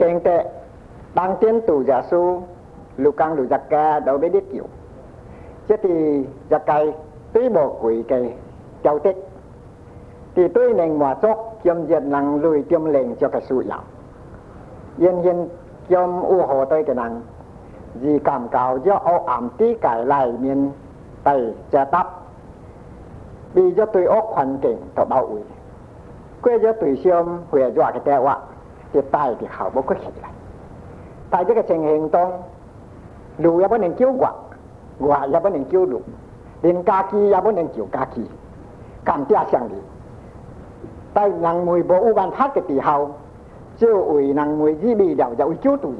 kinh tế đăng tiến tù giả su lục căng lục giặc ca đâu biết biết kiểu chứ thì giặc cây tuy bộ quỷ cây châu tích thì tôi nên mà chốt châm diện năng lùi tiêm lệnh cho cái sự dạo yên yên châm u hồ tôi cái năng vì cảm cáo do ô ẩm tí cải lại miền tây cha tắp vì cho tôi ốc hoàn cảnh thọ bảo ủi quê cho tôi xem huệ dọa cái tệ hoạ thì tài thì hảo bố có khí lại tại cái tình hình tông lù ya bố nên cứu quả ya bố nên cứu lù đến ca kỳ ya bố nên cứu ca kỳ cảm tia sang đi tại năng mùi bố u ban phát cái tỷ hào chưa ủi năng mùi di bì đảo ya ủi cứu tù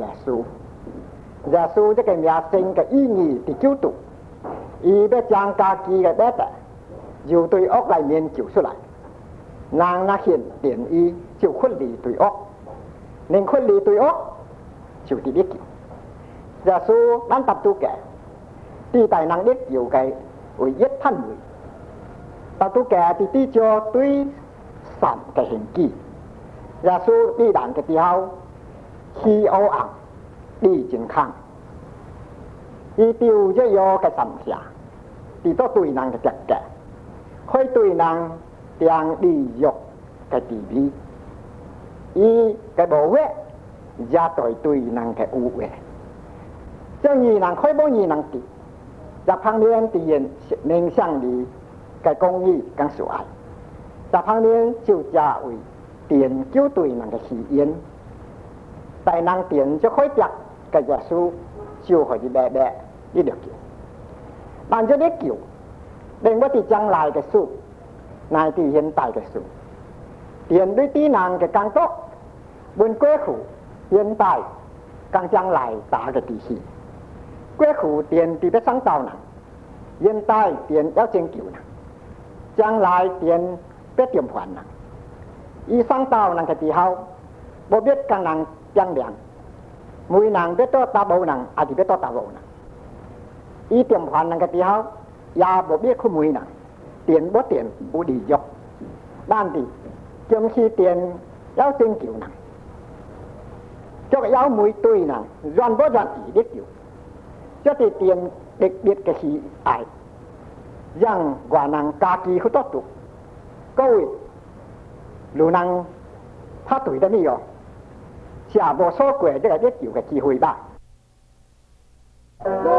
giả su cái nhà sinh cái ý nhị thì cứu tù ý bé trang ca kỳ cái bé tại dù tôi ốc lại miền chịu xuất lại nàng na hiện tiền y chịu khuất lì tôi ốc nên khuất lì tôi ốc chịu thì biết kiểu giả su bán tập tu kẻ thì tài năng biết kiểu cái ủi giết thân người tập tu kẻ thì tí cho tôi sản cái hình kỳ giả su đi đàn cái tí hao khi ô ảng đi chính khang y tiêu cho do cái sản xả thì tôi tùy năng cái chặt kẻ khôi tùy năng tiếng đi dọc cái tỷ vi y cái bộ vệ ra tội tùy năng cái u vệ cho nhì năng khôi bố nhì năng tỷ ra phang niên thì hiện nên sang đi cái công nhì càng sửa ai ra phang niên chịu trả ủy tiền cứu tùy năng cái khí yên tại năng tiền cho khôi chặt cái giả su chịu hỏi đi bè bè đi được kiểu bạn cho biết kiểu đừng có thì chẳng lại cái su này thì hiện tại cái sự tiền đối tí nàng cái càng tốt buồn quê khủ hiện tại càng chẳng lại tạ cái tỷ khí quê khủ tiền thì biết sáng tạo nàng hiện tại tiền giáo trình kiểu nàng chẳng lại tiền biết tiềm khoản nàng y sáng tạo nàng cái tỷ hao bố biết càng nàng chẳng đèn mùi nàng biết to ta bầu nàng thì biết to ta bầu nàng y tiềm khoản nàng cái tỷ hao ya bố biết không mùi nàng tiền bố tiền bố đi dọc đàn thì chấm khi tiền giáo sinh kiểu năng cho cái giáo mũi tùy năng doan bố doan ý biết kiểu cho thì tiền địch biết cái gì ai rằng quả năng ca kỳ không tốt tục câu lù năng phát tuổi đã đi rồi xả bộ số quẻ cho cái biết kiểu cái kỳ hồi bạc